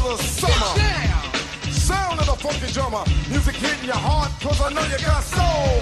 the summer. Sound of the funky drummer. Music hitting your heart, cause I know you got soul.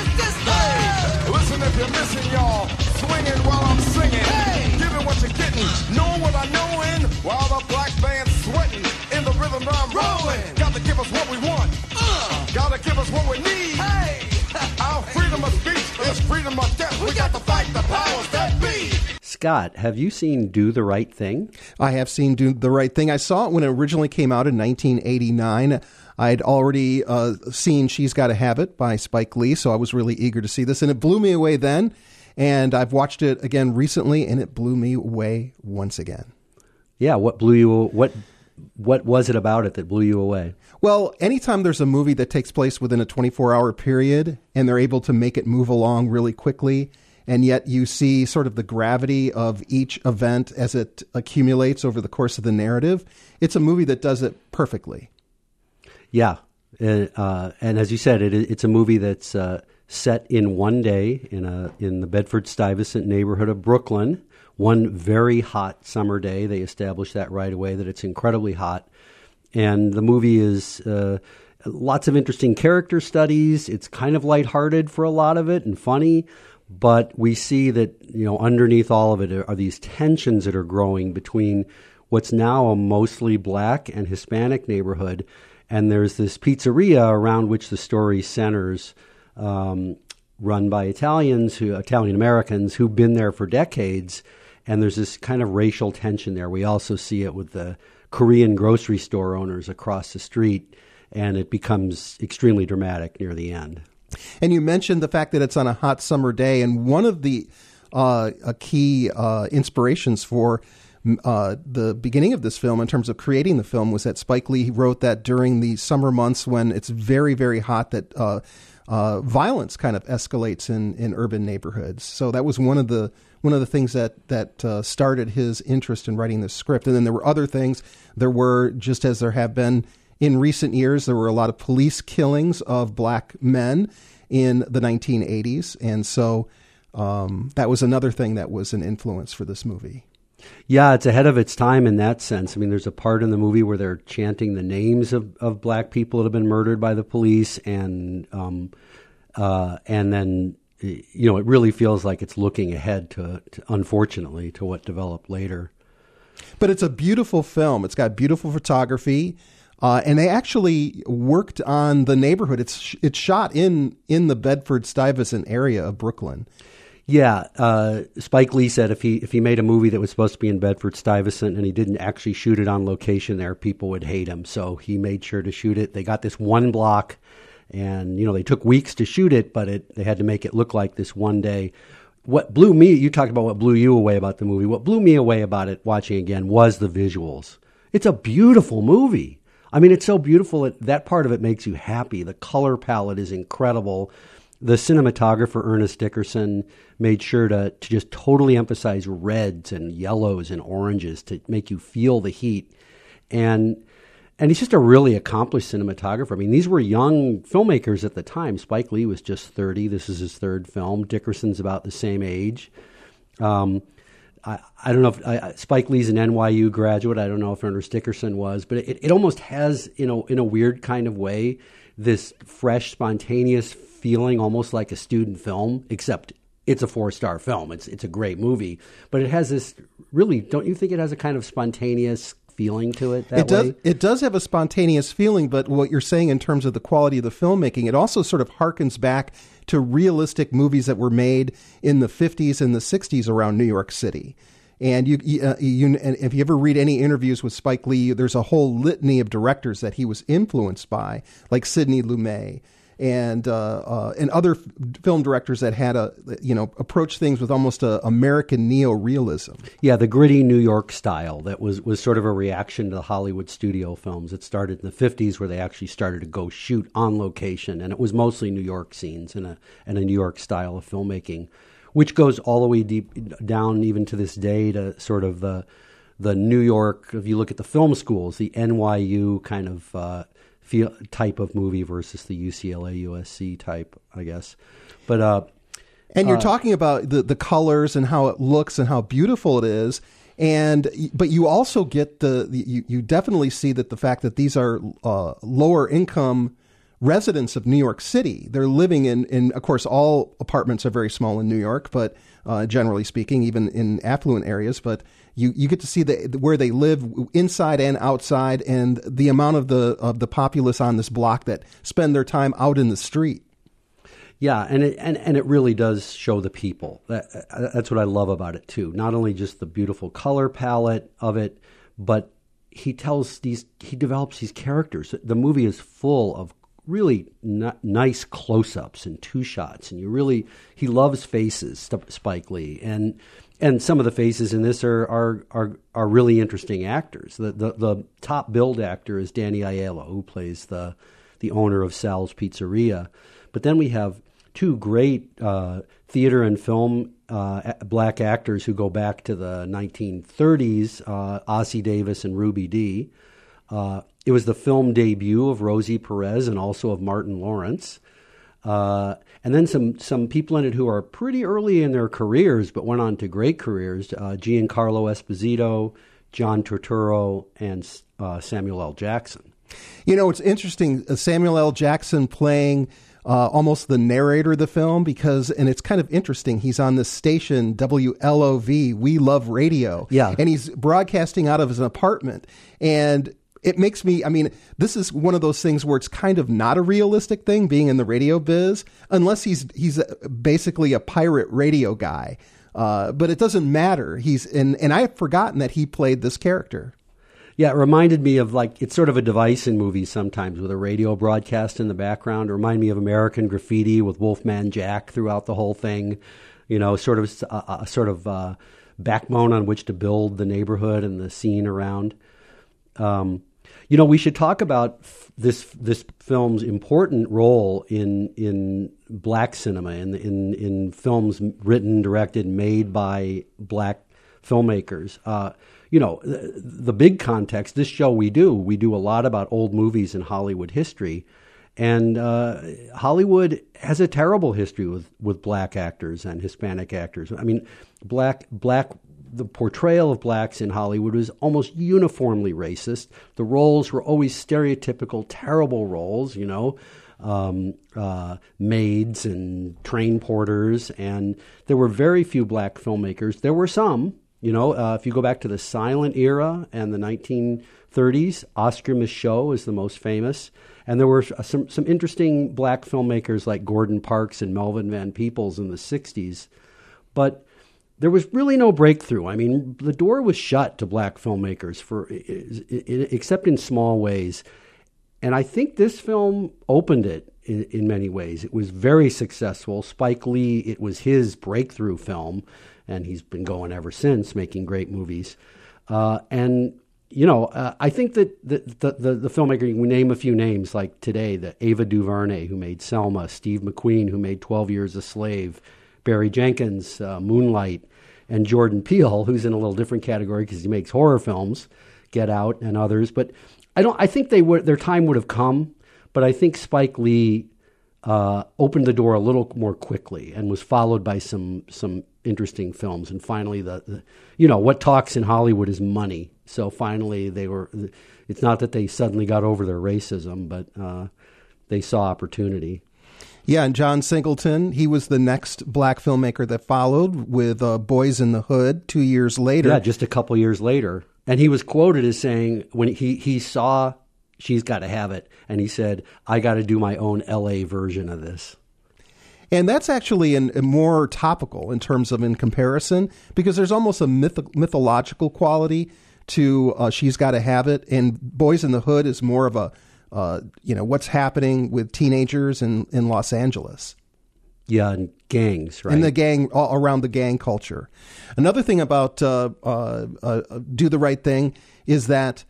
Hey, listen if you're missing, y'all. Swinging while I'm singing. Hey, giving what you're getting. Knowing what I'm knowing. While the black band's sweating. In the rhythm that I'm rolling. Gotta give us what we want. Gotta give us what we need. Hey, our freedom of speech is freedom of death. We got to fight the powers that be. Scott, have you seen Do the Right Thing? I have seen Do the Right Thing. I saw it when it originally came out in 1989. I'd already seen She's Gotta Have It by Spike Lee, so I was really eager to see this. And it blew me away then, and I've watched it again recently, and it blew me away once again. Yeah, what blew you? What was it about it that blew you away? Well, anytime there's a movie that takes place within a 24-hour period, and they're able to make it move along really quickly, and yet you see sort of the gravity of each event as it accumulates over the course of the narrative, it's a movie that does it perfectly. Yeah. And as you said, it's a movie that's set in one day in the Bedford-Stuyvesant neighborhood of Brooklyn. One very hot summer day. They established that right away, that it's incredibly hot. And the movie is lots of interesting character studies. It's kind of lighthearted for a lot of it and funny. But we see that, underneath all of it are these tensions that are growing between what's now a mostly black and Hispanic neighborhood. And there's this pizzeria around which the story centers, run by Italian Americans who've been there for decades. And there's this kind of racial tension there. We also see it with the Korean grocery store owners across the street. And it becomes extremely dramatic near the end. And you mentioned the fact that it's on a hot summer day, and one of the key inspirations for the beginning of this film in terms of creating the film was that Spike Lee wrote that during the summer months when it's very, very hot, that violence kind of escalates in urban neighborhoods. So that was one of the things that started his interest in writing this script. And then there were other things. There were, just as there have been in recent years, there were a lot of police killings of black men in the 1980s. And so that was another thing that was an influence for this movie. Yeah, it's ahead of its time in that sense. I mean, there's a part in the movie where they're chanting the names of black people that have been murdered by the police. And then, it really feels like it's looking ahead to unfortunately, to what developed later. But it's a beautiful film. It's got beautiful photography. And they actually worked on the neighborhood. It's shot in the Bedford-Stuyvesant area of Brooklyn. Yeah, Spike Lee said if he made a movie that was supposed to be in Bedford-Stuyvesant and he didn't actually shoot it on location there, people would hate him. So he made sure to shoot it. They got this one block, and they took weeks to shoot it, but they had to make it look like this one day. What blew me, you talked about what blew you away about the movie. What blew me away about it watching again was the visuals. It's a beautiful movie. I mean, it's so beautiful. That part of it makes you happy. The color palette is incredible. The cinematographer, Ernest Dickerson, made sure to just totally emphasize reds and yellows and oranges to make you feel the heat. And he's just a really accomplished cinematographer. I mean, these were young filmmakers at the time. Spike Lee was just 30. This is his third film. Dickerson's about the same age. I don't know if Spike Lee's an NYU graduate. I don't know if Ernest Dickerson was, but it almost has, in a weird kind of way, this fresh, spontaneous feeling, almost like a student film, except it's a 4-star film. It's a great movie, but it has this really, don't you think it has a kind of spontaneous feeling to it that way? It does have a spontaneous feeling, but what you're saying in terms of the quality of the filmmaking, it also sort of harkens back to realistic movies that were made in the 50s and the 60s around New York City. And and if you ever read any interviews with Spike Lee, there's a whole litany of directors that he was influenced by, like Sidney Lumet and other film directors that had approached things with almost a American neo-realism. Yeah, the gritty New York style that was sort of a reaction to the Hollywood studio films. It started in the 50s where they actually started to go shoot on location, and it was mostly New York scenes and a New York style of filmmaking, which goes all the way deep down even to this day to sort of the New York, if you look at the film schools, the NYU kind of type of movie versus the UCLA, USC type, I guess. But and you're talking about the colors and how it looks and how beautiful it is. But you also get you definitely see that the fact that these are lower income residents of New York City. They're living in of course, all apartments are very small in New York, but generally speaking, even in affluent areas. But you get to see where they live inside and outside, and the amount of the populace on this block that spend their time out in the street. Yeah, and it really does show the people. That's what I love about it too. Not only just the beautiful color palette of it, but he develops these characters. The movie is full of really nice close-ups and two shots, and he loves faces, Spike Lee, and some of the faces in this are really interesting actors. The top billed actor is Danny Aiello, who plays the owner of Sal's Pizzeria. But then we have two great theater and film black actors who go back to the 1930s, Ossie Davis and Ruby Dee. It was the film debut of Rosie Perez and also of Martin Lawrence. And then some people in it who are pretty early in their careers but went on to great careers, Giancarlo Esposito, John Turturro, and Samuel L. Jackson. You know, it's interesting, Samuel L. Jackson playing almost the narrator of the film, and it's kind of interesting, he's on this station, WLOV, We Love Radio. Yeah. And he's broadcasting out of his apartment. And it makes me, this is one of those things where it's kind of not a realistic thing being in the radio biz, unless he's basically a pirate radio guy. But it doesn't matter. And I've forgotten that he played this character. Yeah, it reminded me of, it's sort of a device in movies sometimes with a radio broadcast in the background. It reminded me of American Graffiti with Wolfman Jack throughout the whole thing. You know, sort of backbone on which to build the neighborhood and the scene around. We should talk about this film's important role in black cinema, in films written, directed, made by black filmmakers. The big context, this show we do a lot about old movies in Hollywood history, and Hollywood has a terrible history with black actors and Hispanic actors. The portrayal of blacks in Hollywood was almost uniformly racist. The roles were always stereotypical, terrible roles, maids and train porters, and there were very few black filmmakers. There were some, if you go back to the silent era and the 1930s, Oscar Micheaux is the most famous. And there were some interesting black filmmakers like Gordon Parks and Melvin Van Peebles in the 60s. But there was really no breakthrough. The door was shut to black filmmakers except in small ways. And I think this film opened it in many ways. It was very successful. Spike Lee, it was his breakthrough film, and he's been going ever since, making great movies. I think that the filmmaker, we name a few names like today, the Ava DuVernay, who made Selma, Steve McQueen, who made 12 Years a Slave, Barry Jenkins, Moonlight, and Jordan Peele, who's in a little different category because he makes horror films, Get Out and others. But I think their time would have come, but I think Spike Lee opened the door a little more quickly and was followed by some interesting films. And finally, what talks in Hollywood is money. So finally, it's not that they suddenly got over their racism, but they saw opportunity. Yeah, and John Singleton, he was the next black filmmaker that followed with Boys in the Hood 2 years later. Yeah, just a couple years later. And he was quoted as saying, when he saw She's Gotta Have It, and he said, I got to do my own L.A. version of this. And that's actually a more topical in terms of in comparison, because there's almost a mythological quality to She's Gotta Have It, and Boys in the Hood is more of a what's happening with teenagers in Los Angeles. Yeah, and gangs, right? And the gang, around the gang culture. Another thing about Do the Right Thing is that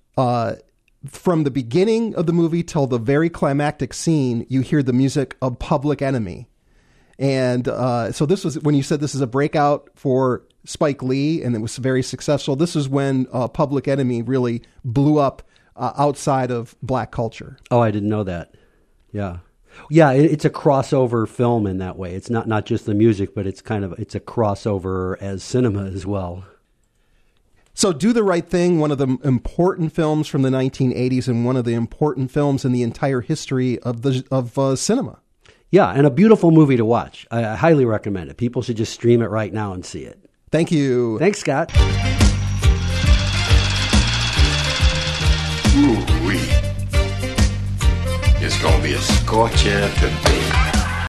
from the beginning of the movie till the very climactic scene, you hear the music of Public Enemy. And so this was, when you said this is a breakout for Spike Lee and it was very successful, this is when Public Enemy really blew up outside of black culture. Oh, I didn't know that. Yeah. Yeah, it's a crossover film in that way. It's not just the music, but it's a crossover as cinema as well. So Do the Right Thing, one of the important films from the 1980s and one of the important films in the entire history of cinema. Yeah, and a beautiful movie to watch. I highly recommend it. People should just stream it right now and see it. Thank you. Thanks, Scott. Ooh-wee. It's going to be a scorcher today.